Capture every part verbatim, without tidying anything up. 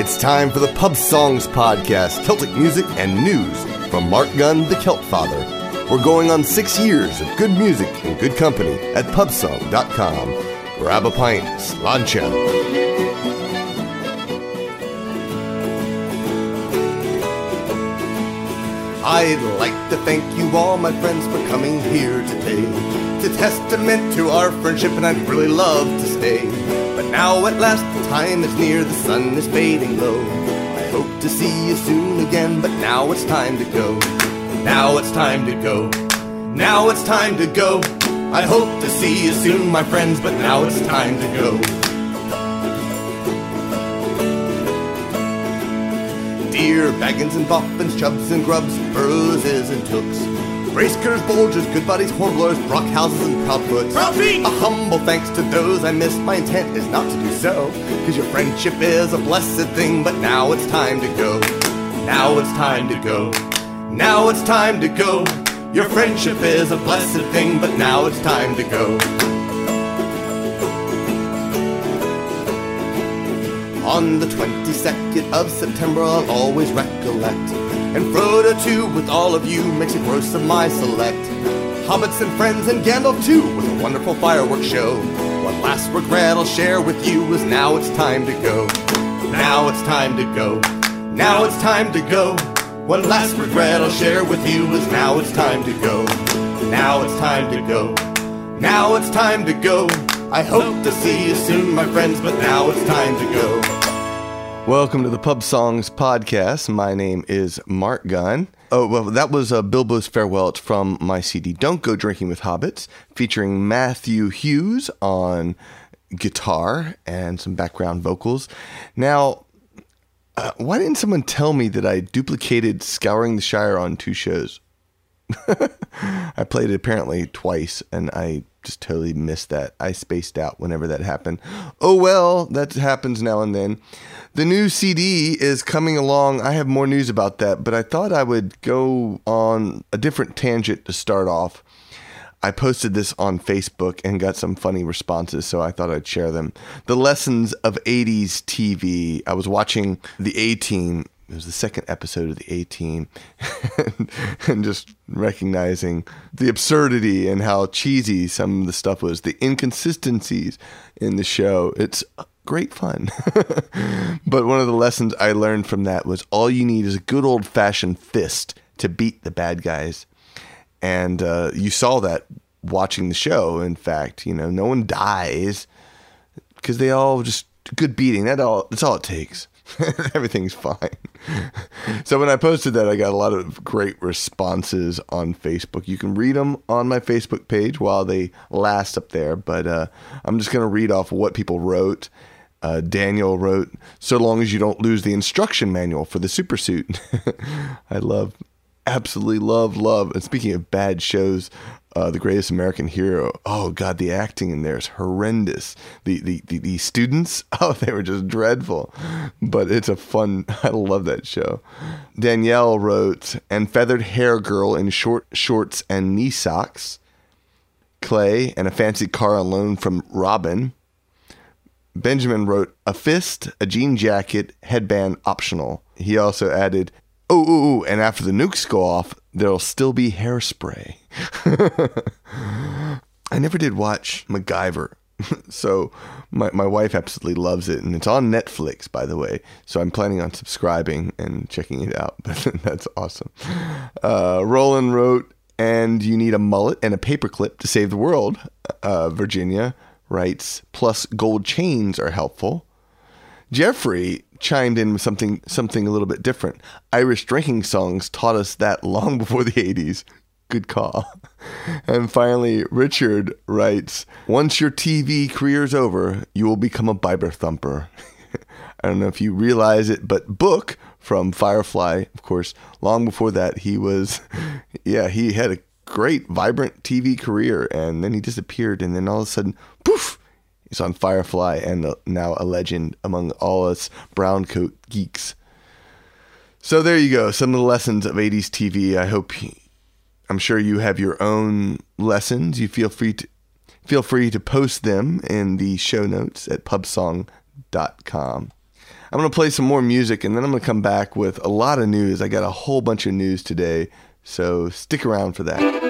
It's time for the Pub Songs Podcast, Celtic music and news from Mark Gunn, the Celt Father. We're going on six years of good music and good company at pub song dot com. Grab a pint, sláinte. I'd like to thank you all, my friends, for coming here today. It's a testament to our friendship, and I'd really love to stay. But now at last the time is near, the sun is fading low. I hope to see you soon again, but now it's time to go. Now it's time to go. Now it's time to go. I hope to see you soon, my friends, but now it's time to go. Dear baggins and boffins, chubs and grubs, bruises and tooks, bracekers, bulgers, good buddies, hornblowers, brockhouses, and proudfoots. Proud feet! A humble thanks to those I missed. My intent is not to do so, cause your friendship is a blessed thing. But now it's time to go. Now it's time to go. Now it's time to go. Your friendship is a blessed thing, but now it's time to go. On the twenty-second of September I'll always recollect, and Frodo too with all of you makes a gross of my select. Hobbits and friends and Gandalf too with a wonderful fireworks show. One last regret I'll share with you is now it's time to go. Now it's time to go. Now it's time to go. One last regret I'll share with you is now it's time to go. Now it's time to go. Now it's time to go. I hope to see you soon, my friends, but now it's time to go. Welcome to the Pub Songs Podcast. My name is Mark Gunn. Oh, well, that was uh, Bilbo's Farewell. It's from my C D, Don't Go Drinking with Hobbits, featuring Matthew Hughes on guitar and some background vocals. Now, uh, why didn't someone tell me that I duplicated Scouring the Shire on two shows? I played it apparently twice, and I just totally missed that. I spaced out whenever that happened. Oh well, that happens now and then. The new C D is coming along. I have more news about that, but I thought I would go on a different tangent to start off. I posted this on Facebook and got some funny responses, so I thought I'd share them. The Lessons of eighties T V. I was watching The A-Team. It was the second episode of The A-Team, and just recognizing the absurdity and how cheesy some of the stuff was, the inconsistencies in the show. It's great fun. But one of the lessons I learned from that was all you need is a good old-fashioned fist to beat the bad guys. And uh, you saw that watching the show. In fact, you know, no one dies because they all just good beating. That all. That's all it takes. Everything's fine. So when I posted that, I got a lot of great responses on Facebook. You can read them on my Facebook page while they last up there, but uh, I'm just going to read off what people wrote. Uh, Daniel wrote, so long as you don't lose the instruction manual for the super suit. I love, absolutely love, love. And speaking of bad shows, Uh, The Greatest American Hero. Oh God, the acting in there is horrendous. The, the the the students, oh, they were just dreadful. But it's a fun. I love that show. Danielle wrote, and feathered hair girl in short shorts and knee socks. Clay and a fancy car on loan from Robin. Benjamin wrote, a fist, a jean jacket, headband optional. He also added, oh, ooh, ooh, and after the nukes go off, there'll still be hairspray. I never did watch MacGyver, so my, my wife absolutely loves it, and it's on Netflix, by the way, so I'm planning on subscribing and checking it out. That's awesome. Uh, Roland wrote, and you need a mullet and a paperclip to save the world. Uh, Virginia writes, plus gold chains are helpful. Jeffrey chimed in with something something a little bit different. Irish drinking songs taught us that long before the eighties. Good call. And finally, Richard writes, once your T V career's over, you will become a Biber thumper. I don't know if you realize it, but Book from Firefly, of course, long before that, he was, yeah, he had a great, vibrant T V career, and then he disappeared, and then all of a sudden, poof, he's on Firefly and now a legend among all us brown coat geeks. So there you go. Some of the lessons of eighties T V. I hope, I'm sure you have your own lessons. You feel free to feel free to post them in the show notes at pub song dot com. I'm going to play some more music, and then I'm going to come back with a lot of news. I got a whole bunch of news today, so stick around for that.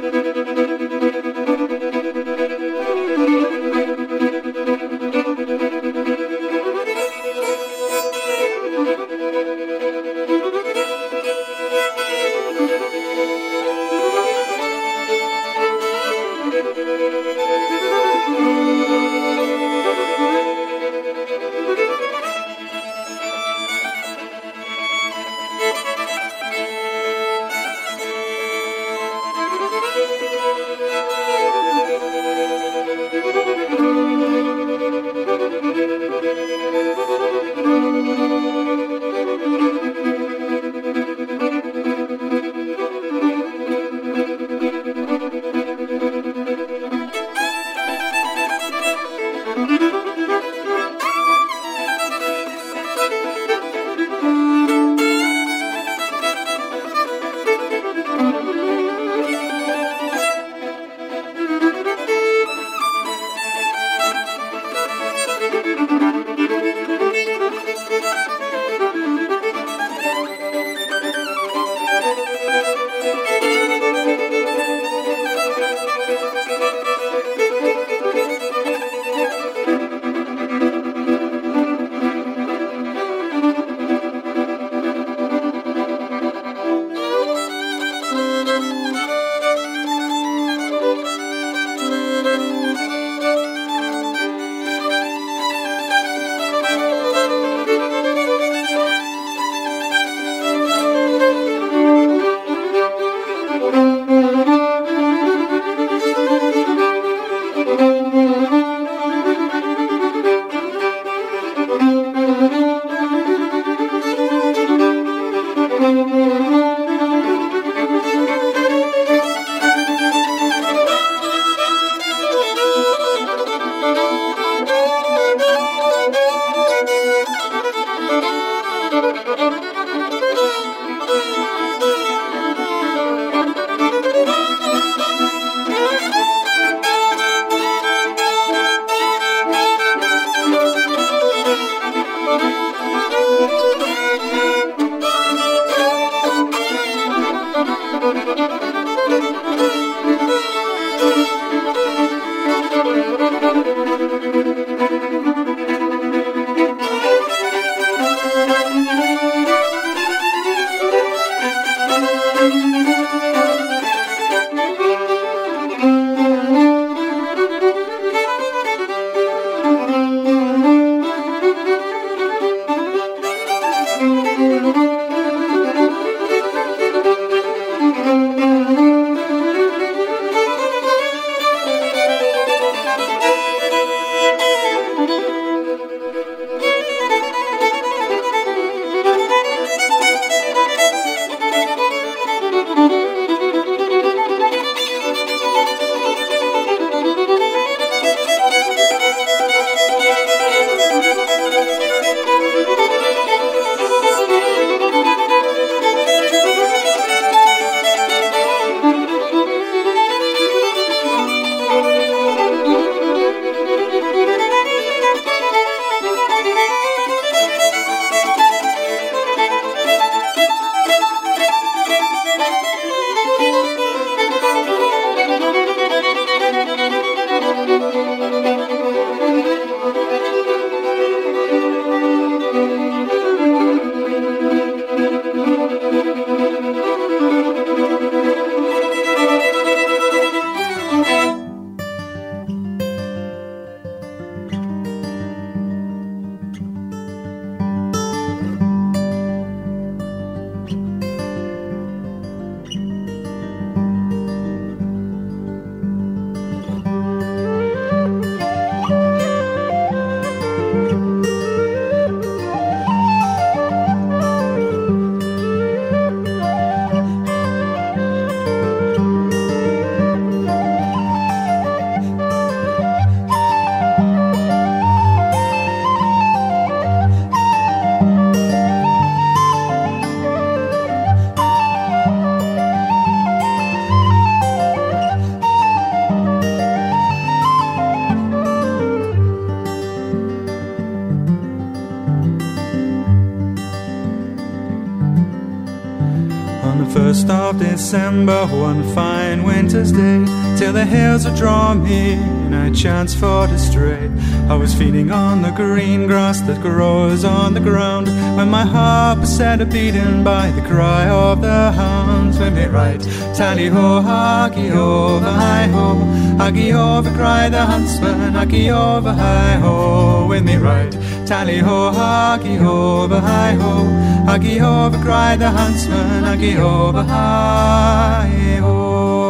first of December, one fine winter's day, till the hills would draw me, and I chanced for to stray. I was feeding on the green grass that grows on the ground, when my heart was set a beating by the cry of the hounds. When they right, tally-ho, huggy-over, hi-ho, huggy-over, cried the huntsman, huggy-over, hi-ho. When they right, tally-ho, huggy-over, hi-ho, huggy-over, cried the huntsman, huggy-over, hi-ho.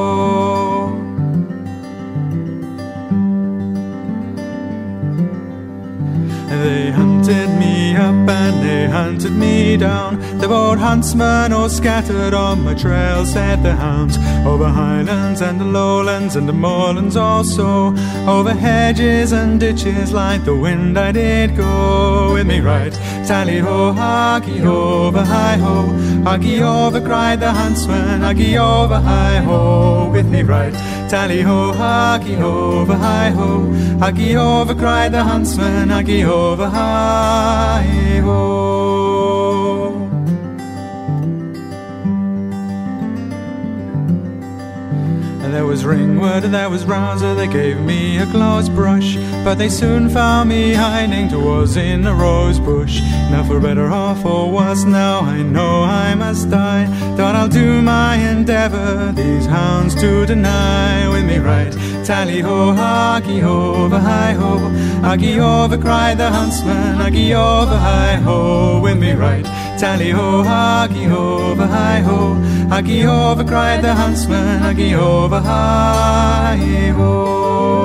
They hunted me up and they hunted me down. The bold huntsmen all scattered on my trail, said the hounds. Over highlands and the lowlands and the moorlands also, over hedges and ditches like the wind I did go. With me right, tally-ho, huggy-over, hi-ho, huggy-over, cried the huntsman, huggy-over, hi-ho. With me right, tally-ho, huggy-over, hi-ho, huggy-over, cried the huntsman, huggy-over, hi-ho. There was Ringwood and there was Rouser, they gave me a close brush, but they soon found me hiding towards in a rose bush. Now for better or for worse, now I know I must die. Thought I'll do my endeavour, these hounds to deny. With me right, tally-ho, huggy-over, hi-ho, huggy-over, cried the huntsman, huggy-over, hi-ho. With me right, tally-ho, huggy-over, hi-ho, huggy-over, cried the huntsman, huggy-over, hi-ho.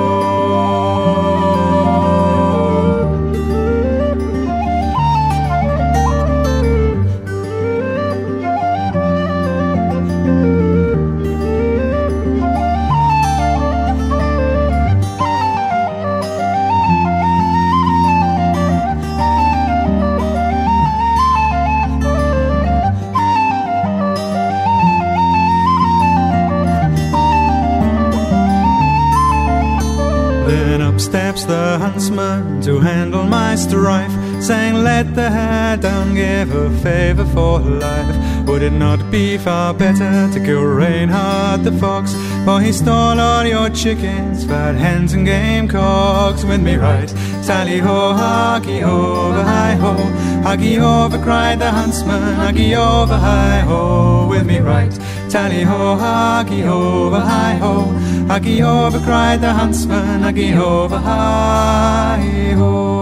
Steps the huntsman to handle my strife, saying, let the hair down, give a favour for life. Would it not be far better to kill Reinhard the fox, for he stole all your chickens, fat hens and game cocks? With me right, tally-ho, huggy-over, hi-ho, huggy-over, cried the huntsman, huggy-over, hi-ho. With me right, tally-ho, huggy-over, hi-ho, huggy-over, cried the huntsman, huggy-over, hi-ho.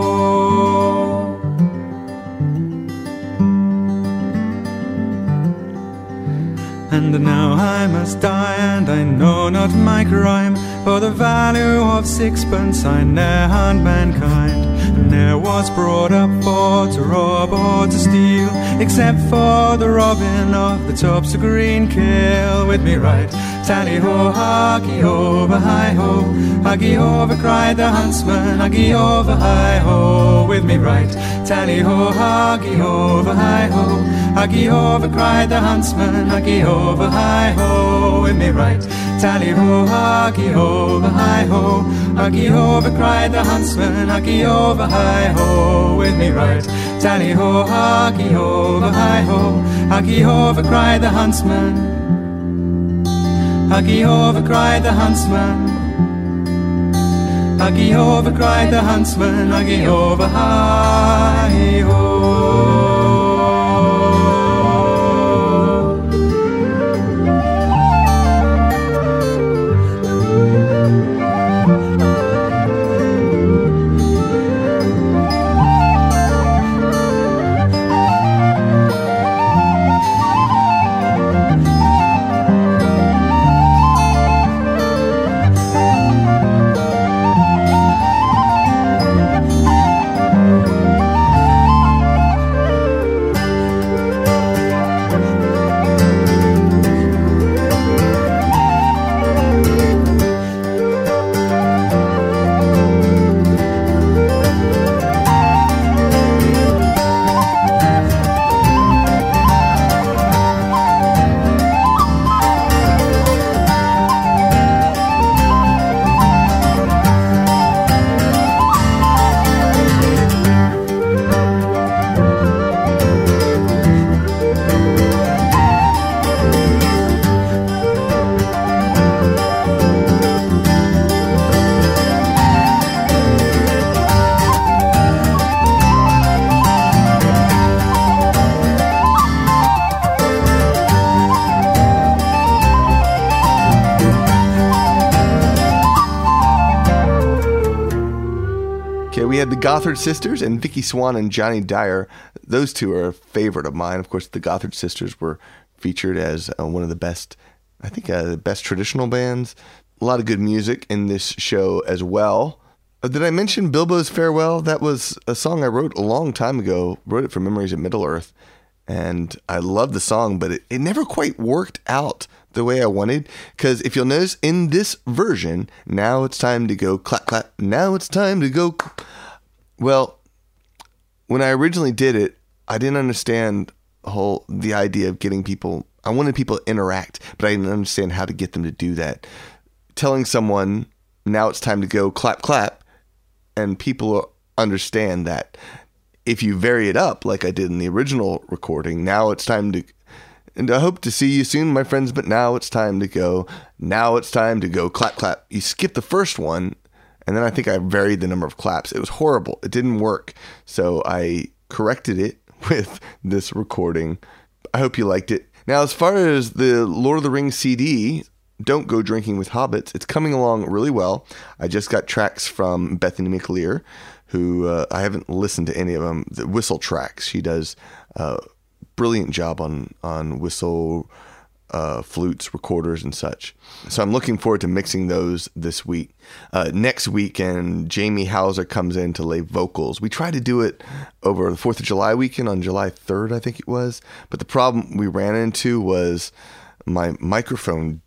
And now I must die, and I know not my crime, for the value of sixpence I ne'er had mankind, and ne'er was brought up for to rob or to steal, except for the robbing of the tops of green kill. With me right, tally-ho, huggy-over, hi-ho, huggy-over, cried the huntsman, huggy-over, hi-ho. With me right, tally-ho, huggy-over, hi-ho, huggy-over, cried the huntsman, huggy-over, hi-ho. With me right, tally-ho, huggy-over, hi-ho, huggy-over, cried the huntsman, huggy-over, hi-ho. With me right, tally-ho, huggy-over, hi-ho, huggy-over, cried the huntsman, huggy-over, cried the huntsman, huggy-over, cried the huntsman, huggy-over, hi-ho. Okay, we had the Gothard Sisters and Vicky Swan and Johnny Dyer. Those two are a favorite of mine. Of course, the Gothard Sisters were featured as uh, one of the best, I think, uh, the best traditional bands. A lot of good music in this show as well. Uh, did I mention Bilbo's Farewell? That was a song I wrote a long time ago. Wrote it for Memories of Middle-earth. And I love the song, but it, it never quite worked out the way I wanted. Because if you'll notice, in this version, now it's time to go clap, clap. Now it's time to go. Well, when I originally did it, I didn't understand the whole the idea of getting people. I wanted people to interact, but I didn't understand how to get them to do that. Telling someone, now it's time to go clap, clap, and people understand that. If you vary it up like I did in the original recording, now it's time to, and I hope to see you soon, my friends, but now it's time to go, now it's time to go, clap, clap. You skip the first one, and then I think I varied the number of claps. It was horrible. It didn't work. So I corrected it with this recording. I hope you liked it. Now, as far as the Lord of the Rings C D, Don't Go Drinking with Hobbits, it's coming along really well. I just got tracks from Bethany McLear, who uh, I haven't listened to any of them. The whistle tracks. She does a brilliant job on, on whistle, uh, flutes, recorders, and such. So I'm looking forward to mixing those this week. Uh, next weekend, Jamie Hauser comes in to lay vocals. We tried to do it over the fourth of July weekend on July third, I think it was. But the problem we ran into was my microphone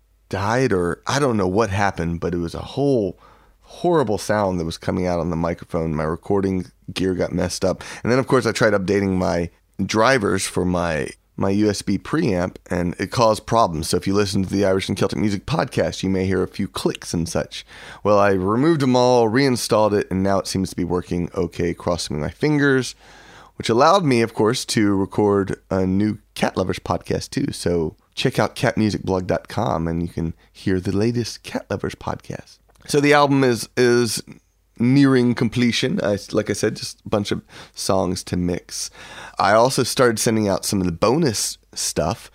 died, or I don't know what happened, but it was a whole horrible sound that was coming out on the microphone. My recording gear got messed up. And then, of course, I tried updating my drivers for my my U S B preamp, and it caused problems. So if you listen to the Irish and Celtic Music podcast, you may hear a few clicks and such. Well, I removed them all, reinstalled it, and now it seems to be working okay, crossing my fingers, which allowed me, of course, to record a new Cat Lovers podcast too. So check out cat music blog dot com and you can hear the latest Cat Lovers podcast. So the album is is nearing completion. I, like I said, just a bunch of songs to mix. I also started sending out some of the bonus stuff.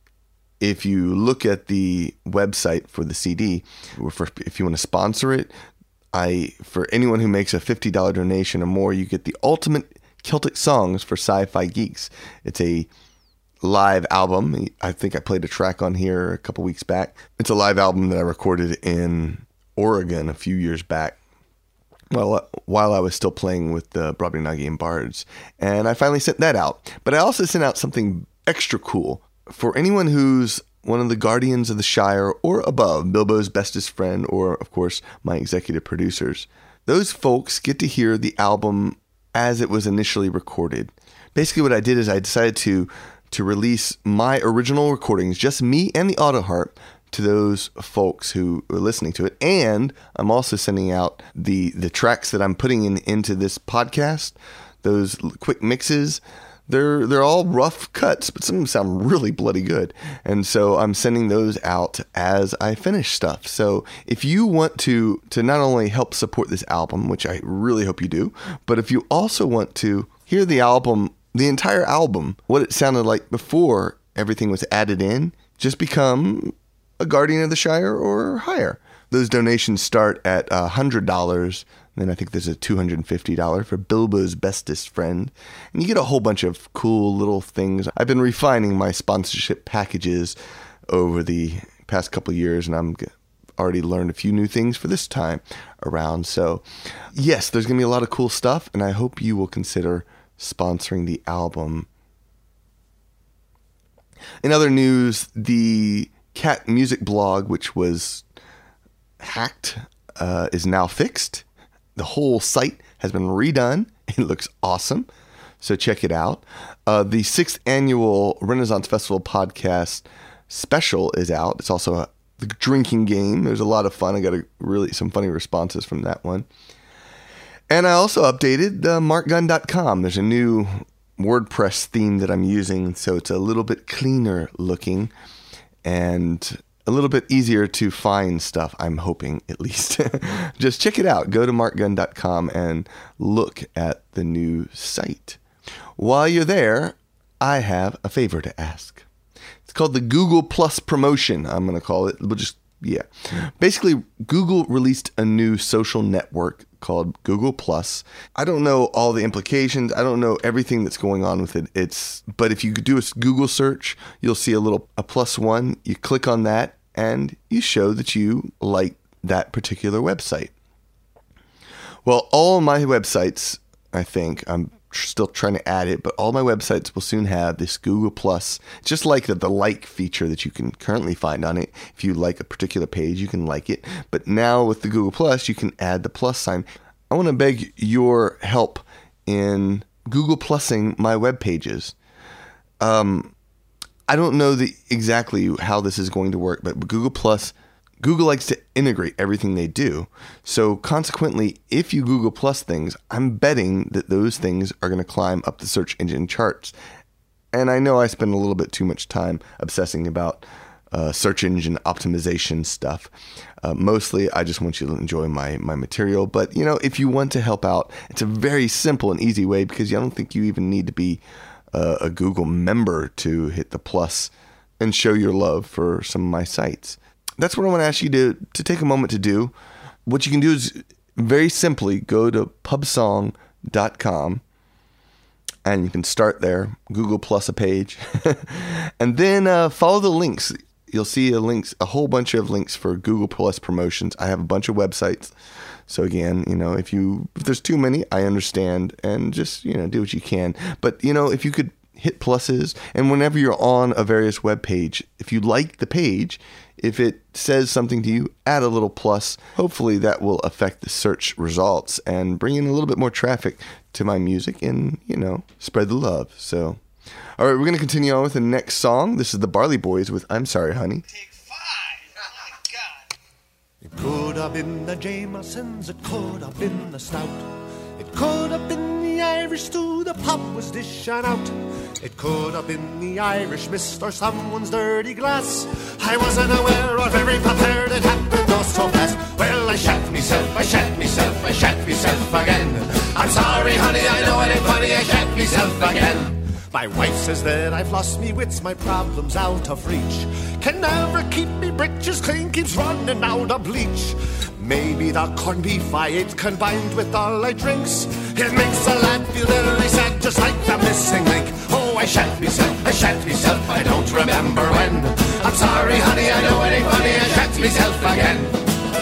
If you look at the website for the C D, or for, if you want to sponsor it, I for anyone who makes a fifty dollars donation or more, you get the Ultimate Celtic Songs for Sci-Fi Geeks. It's a live album. I think I played a track on here a couple weeks back. It's a live album that I recorded in Oregon a few years back, well, while I was still playing with the Brobdingnagian Bards. And I finally sent that out. But I also sent out something extra cool for anyone who's one of the Guardians of the Shire or above, Bilbo's bestest friend, or, of course, my executive producers. Those folks get to hear the album as it was initially recorded. Basically, what I did is I decided to to release my original recordings, just me and the Autoharp, to those folks who are listening to it. And I'm also sending out the the tracks that I'm putting in into this podcast, those quick mixes. They're they're all rough cuts, but some of them sound really bloody good. And so I'm sending those out as I finish stuff. So if you want to to not only help support this album, which I really hope you do, but if you also want to hear the album, the entire album, what it sounded like before everything was added in, just become a Guardian of the Shire or higher. Those donations start at one hundred dollars. Then I think there's a two hundred fifty dollars for Bilbo's bestest friend. And you get a whole bunch of cool little things. I've been refining my sponsorship packages over the past couple of years, and I'm already learned a few new things for this time around. So yes, there's going to be a lot of cool stuff, and I hope you will consider sponsoring the album. In other news, the Cat Music blog, which was hacked, uh, is now fixed. The whole site has been redone. It looks awesome. So check it out. Uh, the sixth annual Renaissance Festival podcast special is out. It's also a, the drinking game. There's a lot of fun. I got a, really some funny responses from that one. And I also updated uh, mark gunn dot com. There's a new WordPress theme that I'm using, so it's a little bit cleaner looking and a little bit easier to find stuff, I'm hoping, at least. Just check it out. Go to mark gunn dot com and look at the new site. While you're there, I have a favor to ask. It's called the Google Plus promotion, I'm going to call it. We'll just, yeah. Basically, Google released a new social network called Google Plus. I don't know all the implications. I don't know everything that's going on with it. It's but if you do a Google search, you'll see a little a plus one. You click on that and you show that you like that particular website. Well, all my websites, I think, I'm still trying to add it, but all my websites will soon have this Google Plus, just like the, the like feature that you can currently find on it. If you like a particular page, you can like it. But now with the Google Plus, you can add the plus sign. I want to beg your help in Google Plusing my web pages. Um, I don't know the exactly how this is going to work, but Google Plus, Google likes to integrate everything they do. So consequently, if you Google Plus things, I'm betting that those things are going to climb up the search engine charts. And I know I spend a little bit too much time obsessing about uh, search engine optimization stuff. Uh, mostly, I just want you to enjoy my, my material. But, you know, if you want to help out, it's a very simple and easy way, because I don't think you even need to be uh, a Google member to hit the plus and show your love for some of my sites. That's what I want to ask you to, to take a moment to do. What you can do is very simply go to pubsong dot com and you can start there, Google Plus a page, and then uh, follow the links. You'll see a links, a whole bunch of links for Google Plus promotions. I have a bunch of websites. So again, you know, if you if there's too many, I understand, and just, you know, do what you can. But, you know, if you could hit pluses, and whenever you're on a various web page, if you like the page, if it says something to you, add a little plus. Hopefully that will affect the search results and bring in a little bit more traffic to my music and, you know, spread the love. So, all right, we're going to continue on with the next song. This is the Barley Boys with I'm Sorry, Honey. Take five. Oh, my God. It could have been the Jamesons, it could have been the stout. It could have been the Irish stew the pop was dishing out. It could have been the Irish mist or someone's dirty glass. I wasn't aware of every pattern that happened all so fast. Well, I shat myself, I shat myself, I shat myself again. I'm sorry, honey, I know it ain't funny, I shat myself again. My wife says that I've lost me wits, my problem's out of reach. Can never keep me britches clean, keeps running out of bleach. Maybe the corned beef I ate combined with all I drinks, it makes a lad feel very sad, just like the missing link. Oh, I shat myself, I shat myself, I don't remember when. I'm sorry, honey, I know it ain't funny, I shat myself again.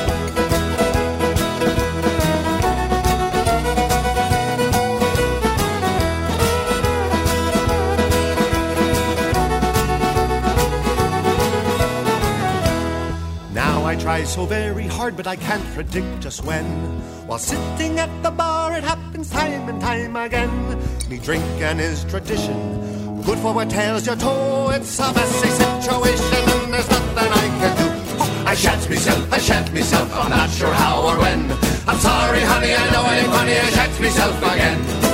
I try so very hard, but I can't predict just when. While sitting at the bar, it happens time and time again. Me drinking is tradition, good for what tails your toe. It's a messy situation and there's nothing I can do. Oh, I shat myself, I shat myself, I'm not sure how or when. I'm sorry, honey, I know it ain't funny, I shat myself again.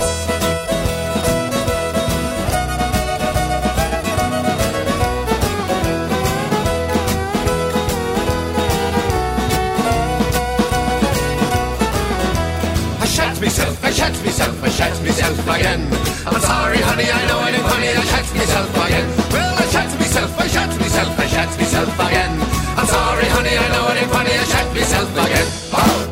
Myself, I shat myself, I shat myself again. I'm sorry, honey, I know it ain't funny, I shat myself again. Well, I shat myself, I shat myself, I shat myself again. I'm sorry, honey, I know it ain't funny, I shat myself again. Oh!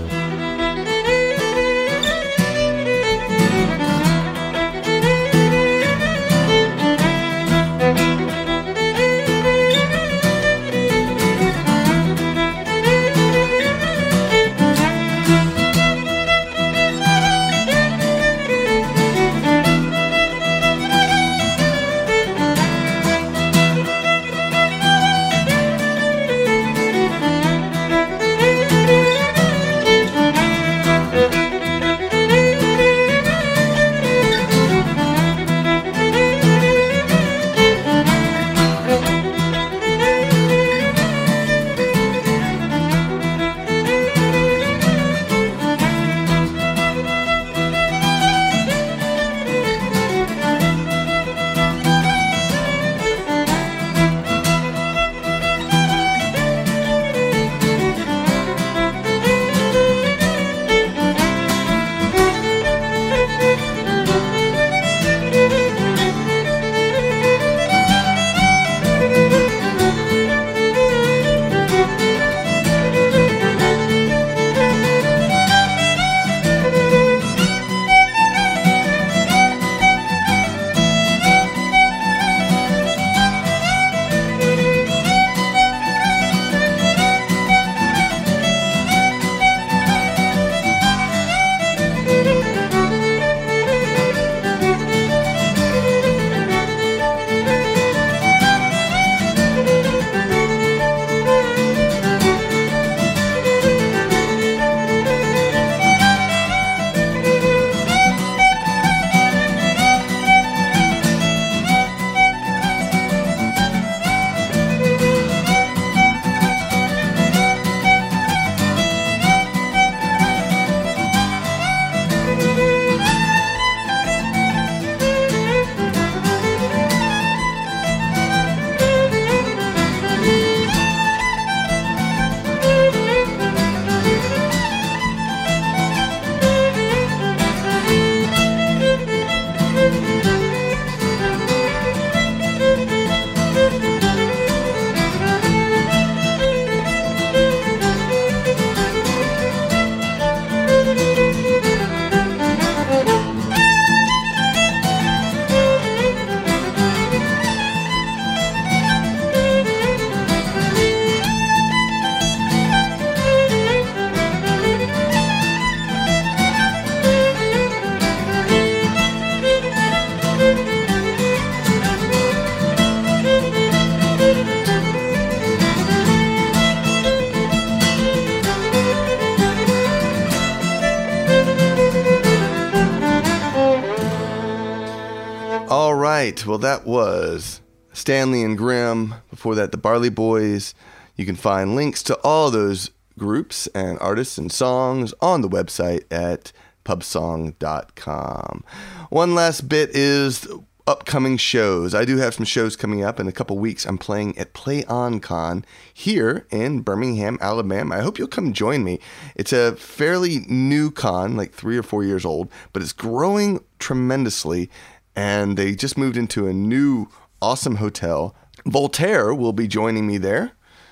right. Well, that was Stanley and Grimm. Before that, the Barley Boys. You can find links to all those groups and artists and songs on the website at pub song dot com. One last bit is upcoming shows. I do have some shows coming up in a couple weeks. I'm playing at Play On Con here in Birmingham, Alabama. I hope you'll come join me. It's a fairly new con, like three or four years old, but it's growing tremendously, and they just moved into a new awesome hotel. Voltaire will be joining me there.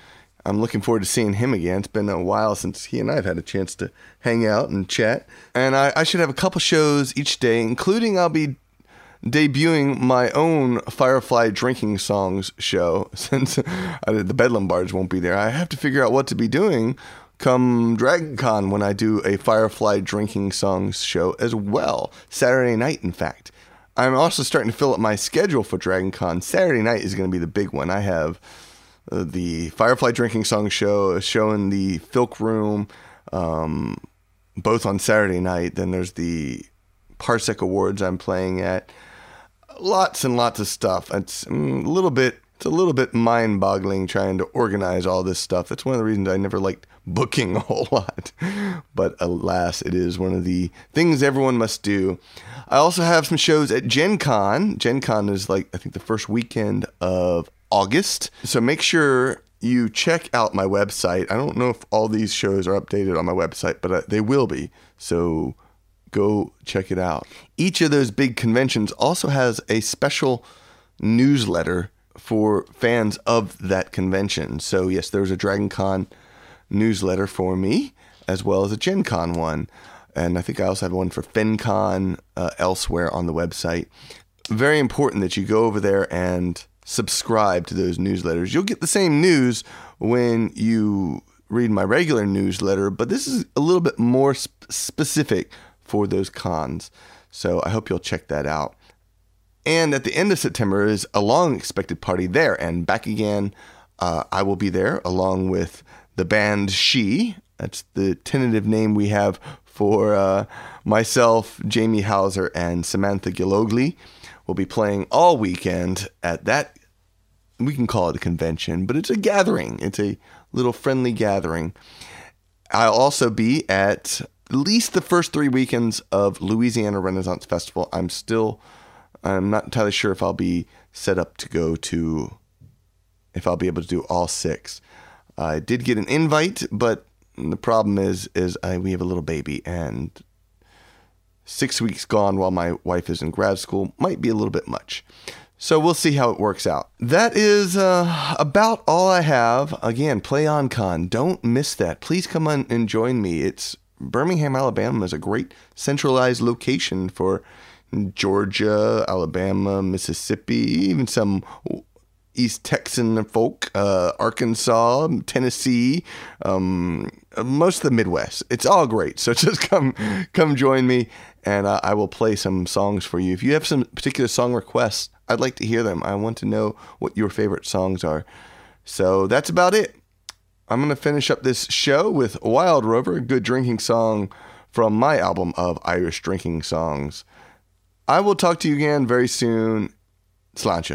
I'm looking forward to seeing him again. It's been a while since he and I have had a chance to hang out and chat. And I, I should have a couple shows each day, including I'll be debuting my own Firefly Drinking Songs show, since the Bedlam Bards won't be there. I have to figure out what to be doing come DragonCon when I do a Firefly Drinking Songs show as well. Saturday night, in fact. I'm also starting to fill up my schedule for DragonCon. Saturday night is going to be the big one. I have uh, the Firefly Drinking Songs show, a show in the Filk Room, um, both on Saturday night. Then there's the Parsec Awards I'm playing at. Lots and lots of stuff. It's a little bit, it's a little bit mind-boggling trying to organize all this stuff. That's one of the reasons I never liked booking a whole lot. But alas, it is one of the things everyone must do. I also have some shows at Gen Con. Gen Con is like, I think, the first weekend of August. So make sure you check out my website. I don't know if all these shows are updated on my website, but they will be. So go check it out. Each of those big conventions also has a special newsletter for fans of that convention. So yes, there's a DragonCon newsletter for me, as well as a Gen Con one. And I think I also have one for FenCon uh, elsewhere on the website. Very important that you go over there and subscribe to those newsletters. You'll get the same news when you read my regular newsletter, but this is a little bit more sp- specific for those cons. So I hope you'll check that out. And at the end of September is a long expected party there and back again. Uh, I will be there along with the band She. That's the tentative name we have for uh, myself, Jamie Hauser, and Samantha Gilogli. We'll be playing all weekend at that. We can call it a convention, but it's a gathering. It's a little friendly gathering. I'll also be at at least the first three weekends of Louisiana Renaissance Festival. I'm still, I'm not entirely sure if I'll be set up to go to, if I'll be able to do all six. I did get an invite, but the problem is, is I, we have a little baby, and six weeks gone while my wife is in grad school might be a little bit much. So we'll see how it works out. That is uh, about all I have. Again, Play On Con. Don't miss that. Please come on and join me. It's Birmingham, Alabama is a great centralized location for Georgia, Alabama, Mississippi, even some East Texan folk, uh, Arkansas, Tennessee, um, most of the Midwest. It's all great. So just come come join me, and uh, I will play some songs for you. If you have some particular song requests, I'd like to hear them. I want to know what your favorite songs are. So that's about it. I'm going to finish up this show with Wild Rover, a good drinking song from my album of Irish drinking songs. I will talk to you again very soon. Sláinte.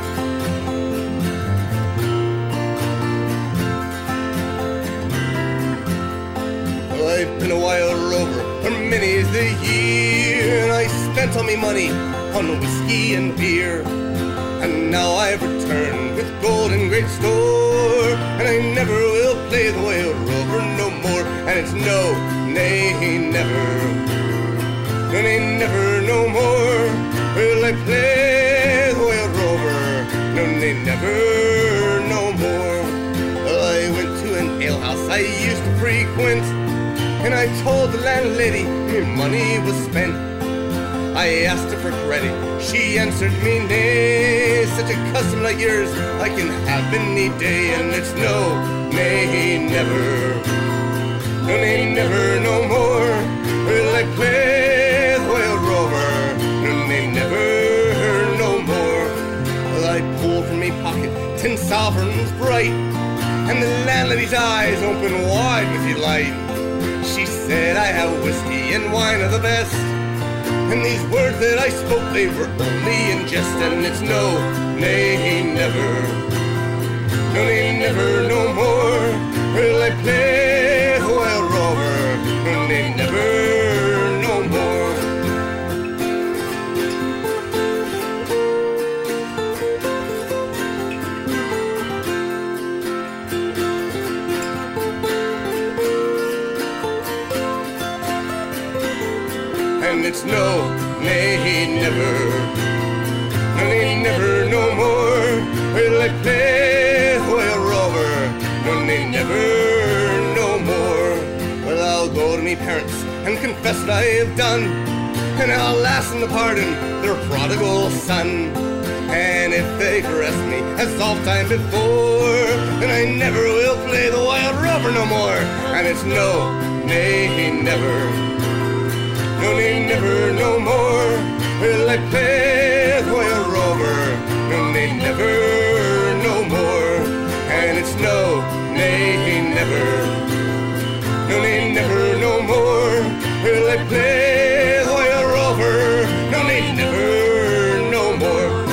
Well, I've been a wild rover for many's the year, and I spent all my money on whiskey and beer. And now I've returned with gold in great store, and I never will play the Wild Rover no more. And it's no, nay, never, no, nay, never no more will I play the Wild Rover, no, nay, never no more. Well, I went to an alehouse I used to frequent, and I told the landlady my money was spent. I asked her for credit, she answered me nay. Such a custom like yours I can have any day. And it's no, nay, never, no, nay, never no more will I play the Wild Rover, no, nay, never no more. Well, I pulled from me pocket ten sovereigns bright, and the landlady's eyes opened wide with delight. She said, I have whiskey and wine of the best, And these words that I spoke, they were only in jest, and it's no, nay, never, no, nay, never, no more will I play the wild rover, no, nay, never, no more. And it's no, nay, never, no, nay, never, no more will I play the wild rover, no, nay, never, no more. Well, I'll go to me parents and confess what I have done, and I'll ask them to pardon their prodigal son. And if they caress me as oft time before, then I never will play the wild rover no more. And it's no, nay, never, no, nay, never, no more will I play the wild rover, no, nay, never, no more. And it's no, nay, never, no, nay, never, no more will I play the wild rover, no, nay, never, no more.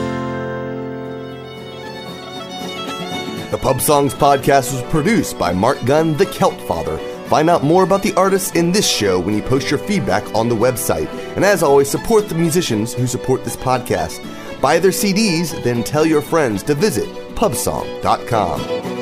The Pub Songs Podcast was produced by Mark Gunn, the Celt Father. Find out more about the artists in this show when you post your feedback on the website. And as always, support the musicians who support this podcast. Buy their C Ds, then tell your friends to visit pub song dot com.